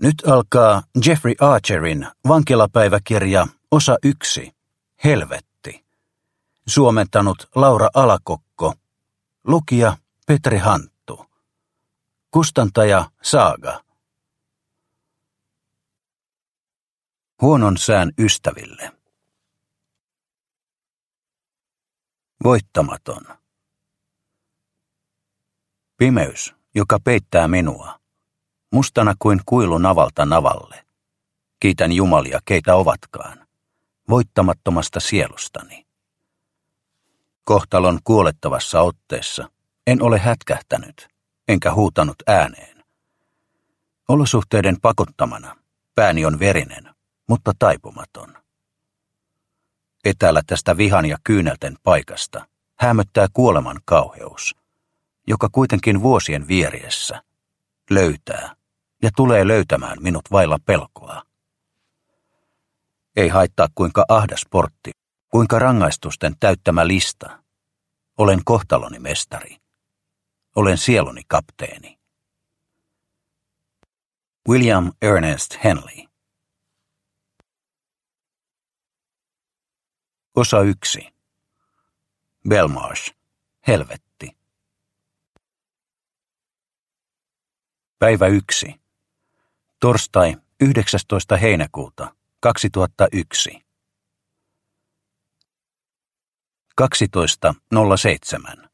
Nyt alkaa Jeffrey Archerin vankilapäiväkirja osa 1, Helvetti. Suomentanut Laura Alakokko. Lukija Petri Hanttu. Kustantaja Saaga. Huonon sään ystäville. Voittamaton. Pimeys, joka peittää minua. Mustana kuin kuilu navalta navalle. Kiitän Jumalia, keitä ovatkaan. Voittamattomasta sielustani. Kohtalon kuolettavassa otteessa en ole hätkähtänyt, enkä huutanut ääneen. Olosuhteiden pakottamana pääni on verinen, mutta taipumaton. Etäällä tästä vihan ja kyynelten paikasta häämöttää kuoleman kauheus, joka kuitenkin vuosien vieriessä löytää ja tulee löytämään minut vailla pelkoa. Ei haittaa kuinka ahdas portti, kuinka rangaistusten täyttämä lista. Olen kohtaloni mestari. Olen sieluni kapteeni. William Ernest Henley. Osa 1. Belmarsh. Helvetti. Päivä 1. Torstai 19. heinäkuuta 2001. 12.07.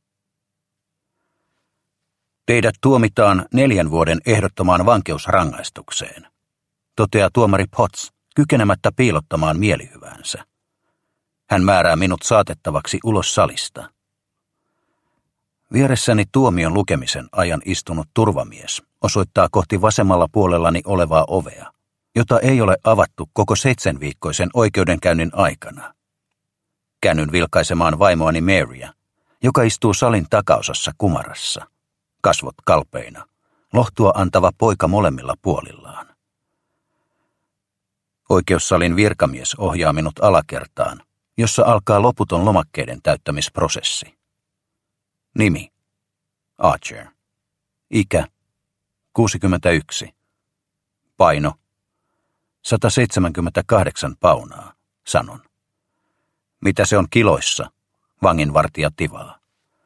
Teidät tuomitaan 4 vuoden ehdottomaan vankeusrangaistukseen, toteaa tuomari Potts kykenemättä piilottamaan mielihyväänsä. Hän määrää minut saatettavaksi ulos salista. Vieressäni tuomion lukemisen ajan istunut turvamies osoittaa kohti vasemmalla puolellani olevaa ovea, jota ei ole avattu koko 7-viikkoisen oikeudenkäynnin aikana. Käännyn vilkaisemaan vaimoani Marya, joka istuu salin takaosassa kumarassa, kasvot kalpeina, lohtua antava poika molemmilla puolillaan. Oikeussalin virkamies ohjaa minut alakertaan, jossa alkaa loputon lomakkeiden täyttämisprosessi. Nimi: Archer. Ikä: 61. Paino: 178 paunaa, sanon. Mitä se on kiloissa? Vanginvartija tivaa.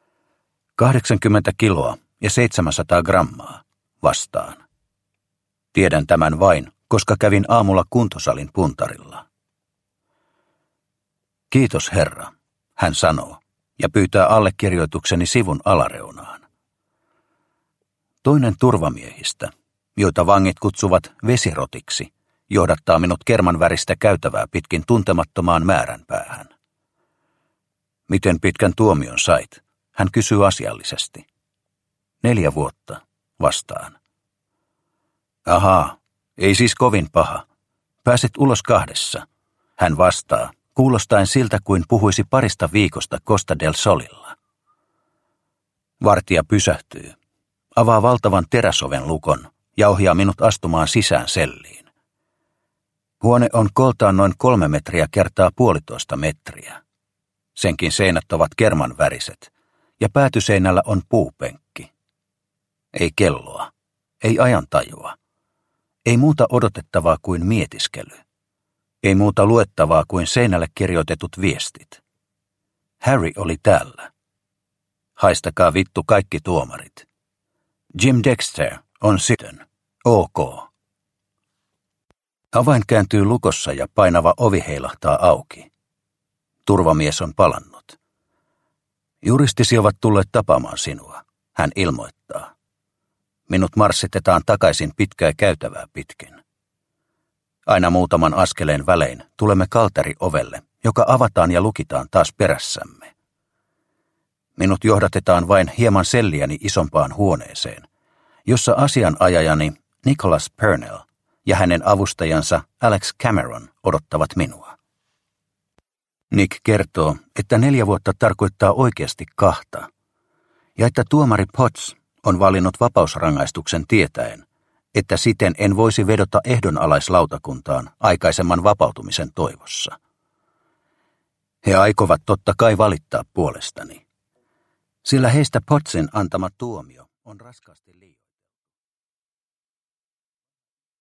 80 kiloa ja 700 grammaa, vastaan. Tiedän tämän vain, koska kävin aamulla kuntosalin puntarilla. Kiitos, herra, hän sanoo ja pyytää allekirjoitukseni sivun alareunaan. Toinen turvamiehistä, joita vangit kutsuvat vesirotiksi, johdattaa minut kermanväristä käytävää pitkin tuntemattomaan määränpäähän. Miten pitkän tuomion sait? Hän kysyy asiallisesti. 4 vuotta, vastaan. Ahaa, ei siis kovin paha. Pääset ulos 2, hän vastaa, kuulostaen siltä kuin puhuisi parista viikosta Costa del Solilla. Vartija pysähtyy, avaa valtavan teräsoven lukon ja ohjaa minut astumaan sisään selliin. Huone on kooltaan noin 3 metriä kertaa 1,5 metriä. Senkin seinät ovat kermanväriset ja päätyseinällä on puupenkki. Ei kelloa, ei ajantajua, ei muuta odotettavaa kuin mietiskely. Ei muuta luettavaa kuin seinälle kirjoitetut viestit. Harry oli täällä. Haistakaa vittu kaikki tuomarit. Jim Dexter on sitten. OK. Avain kääntyy lukossa ja painava ovi heilahtaa auki. Turvamies on palannut. Juristisi ovat tulleet tapaamaan sinua, hän ilmoittaa. Minut marssitetaan takaisin pitkää käytävää pitkin. Aina muutaman askeleen välein tulemme kalteriovelle, joka avataan ja lukitaan taas perässämme. Minut johdatetaan vain hieman selliäni isompaan huoneeseen, jossa asianajajani Nicholas Purnell ja hänen avustajansa Alex Cameron odottavat minua. Nick kertoo, että 4 vuotta tarkoittaa oikeasti 2, ja että tuomari Potts on valinnut vapausrangaistuksen tietäen, että siten en voisi vedota ehdonalaislautakuntaan aikaisemman vapautumisen toivossa. He aikovat totta kai valittaa puolestani, sillä heistä Pottsin antama tuomio on raskaasti liian.